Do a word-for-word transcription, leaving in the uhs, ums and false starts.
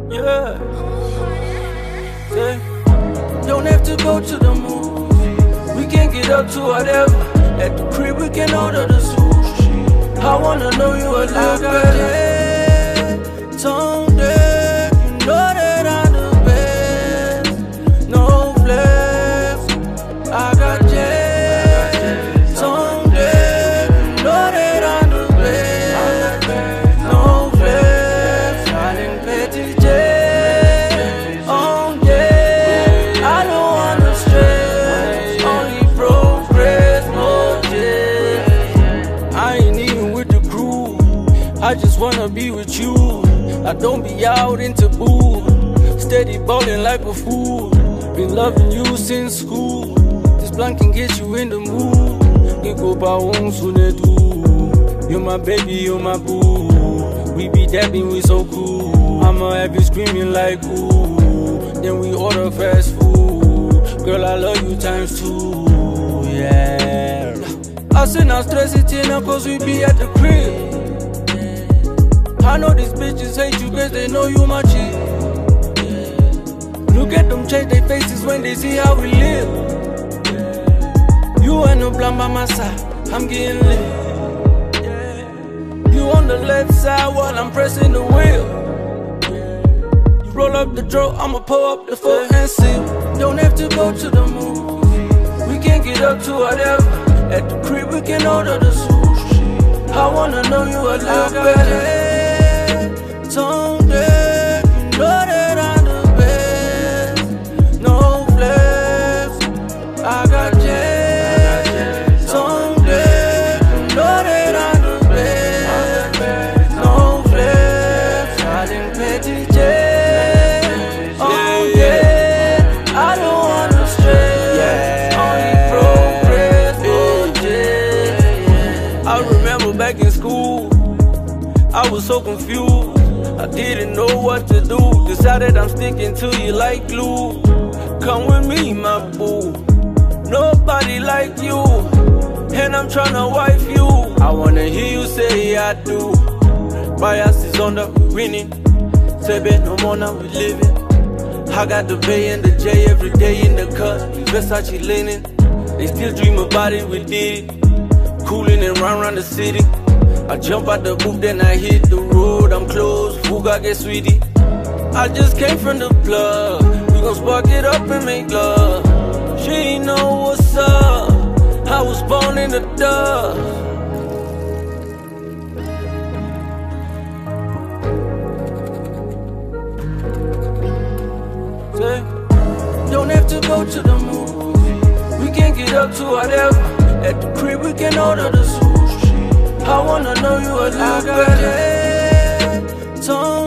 Yeah. Say, don't have to go to the movies. We can get up to whatever. At the crib we can order the sushi. I wanna know you a little better. Tone deaf, you know that I'm the best. No flex, I got jet. Tone deaf, you know that I'm the best. No flex, I didn't pay to jet. Oh yeah, I don't wanna stress. Only progress, no jet. I ain't even with the crew. I just wanna be with you. I don't be out into boo. Steady ballin' like a fool. Been loving you since school. This blunt can get you in the mood. Nigga ba wong sune do. You're my baby, you're my boo. We be dabbing, we so cool. I'ma have you screaming like ooh. Then we order fast food. Girl, I love you times two. Yeah. I say now stress it in cause we be at the crib. I know these bitches hate you cause they know you my chick. Look at them change their faces when they see how we live. You ain't no blunt by my side, I'm getting lit. You on the left side while I'm pressing the wheel. You roll up the draw, I'ma pull up the foot and seal. Don't have to go to the movie. We can get up to whatever. At the crib we can order the sushi. I wanna know you a little better. Tone deaf, you know that I'm the best. No flex, I got jet. Tone deaf, you know that I'm the best. No flex, I didn't pay to jet. Oh yeah, I don't wanna stress. Only progress, no jet. I remember back in school, I was so confused. I didn't know what to do. Decided I'm sticking to you like glue. Come with me, my boo. Nobody like you, and I'm tryna wife you. I wanna hear you say I do. Bias is on the winning. Say bet no more now we living. I got the Bay and the J every day in the cut. Versace linen. They still dream about it, we did it. Coolin' and run around the city. I jump out the booth, then I hit the road. I'm close, Fuga get sweetie. I just came from the plug. We gon' spark it up and make love. She ain't know what's up. I was born in the dust. Say, don't have to go to the movie. We can get up to whatever. At the crib we can order the sushi. I wanna know you a little better.